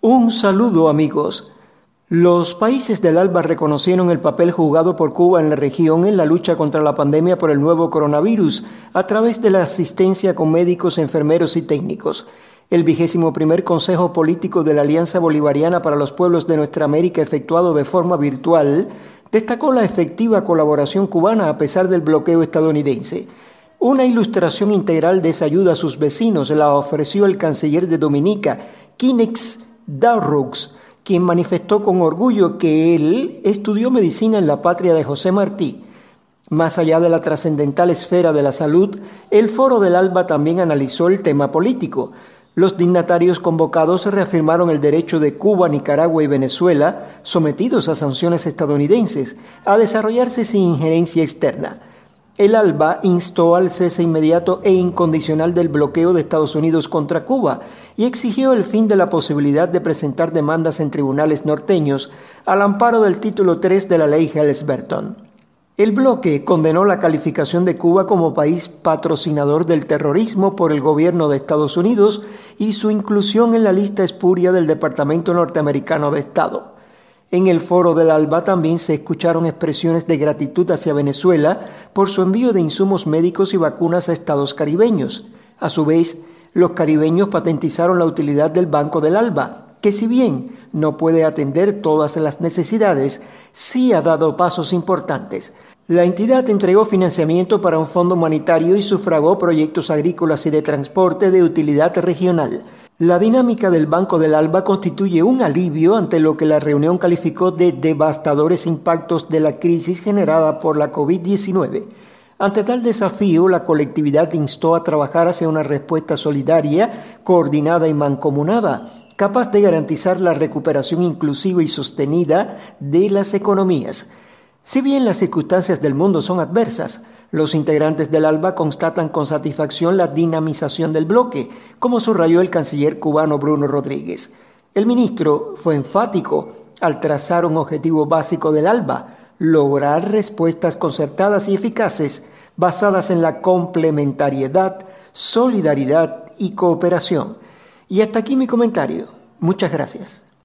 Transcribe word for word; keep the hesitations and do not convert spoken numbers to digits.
Un saludo, amigos. Los países del ALBA reconocieron el papel jugado por Cuba en la región en la lucha contra la pandemia por el nuevo coronavirus a través de la asistencia con médicos, enfermeros y técnicos. El vigésimo primer Consejo Político de la Alianza Bolivariana para los Pueblos de Nuestra América, efectuado de forma virtual, destacó la efectiva colaboración cubana a pesar del bloqueo estadounidense. Una ilustración integral de esa ayuda a sus vecinos la ofreció el canciller de Dominica, Kinex Darroux, quien manifestó con orgullo que él estudió medicina en la patria de José Martí. Más allá de la trascendental esfera de la salud, el Foro del ALBA también analizó el tema político. Los dignatarios convocados reafirmaron el derecho de Cuba, Nicaragua y Venezuela, sometidos a sanciones estadounidenses, a desarrollarse sin injerencia externa. El ALBA instó al cese inmediato e incondicional del bloqueo de Estados Unidos contra Cuba y exigió el fin de la posibilidad de presentar demandas en tribunales norteños al amparo del título tres de la ley Helms-Burton. El bloque condenó la calificación de Cuba como país patrocinador del terrorismo por el gobierno de Estados Unidos y su inclusión en la lista espuria del Departamento Norteamericano de Estado. En el foro del ALBA también se escucharon expresiones de gratitud hacia Venezuela por su envío de insumos médicos y vacunas a estados caribeños. A su vez, los caribeños patentizaron la utilidad del Banco del ALBA, que si bien no puede atender todas las necesidades, sí ha dado pasos importantes. La entidad entregó financiamiento para un fondo humanitario y sufragó proyectos agrícolas y de transporte de utilidad regional. La dinámica del Banco del ALBA constituye un alivio ante lo que la reunión calificó de devastadores impactos de la crisis generada por la COVID diecinueve. Ante tal desafío, la colectividad instó a trabajar hacia una respuesta solidaria, coordinada y mancomunada, capaz de garantizar la recuperación inclusiva y sostenida de las economías. Si bien las circunstancias del mundo son adversas, los integrantes del ALBA constatan con satisfacción la dinamización del bloque, como subrayó el canciller cubano Bruno Rodríguez. El ministro fue enfático al trazar un objetivo básico del ALBA: lograr respuestas concertadas y eficaces basadas en la complementariedad, solidaridad y cooperación. Y hasta aquí mi comentario. Muchas gracias.